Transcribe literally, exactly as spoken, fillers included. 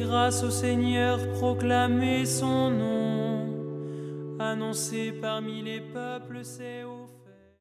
grâce au Seigneur, proclamez son nom. Annoncez parmi les peuples ses hauts.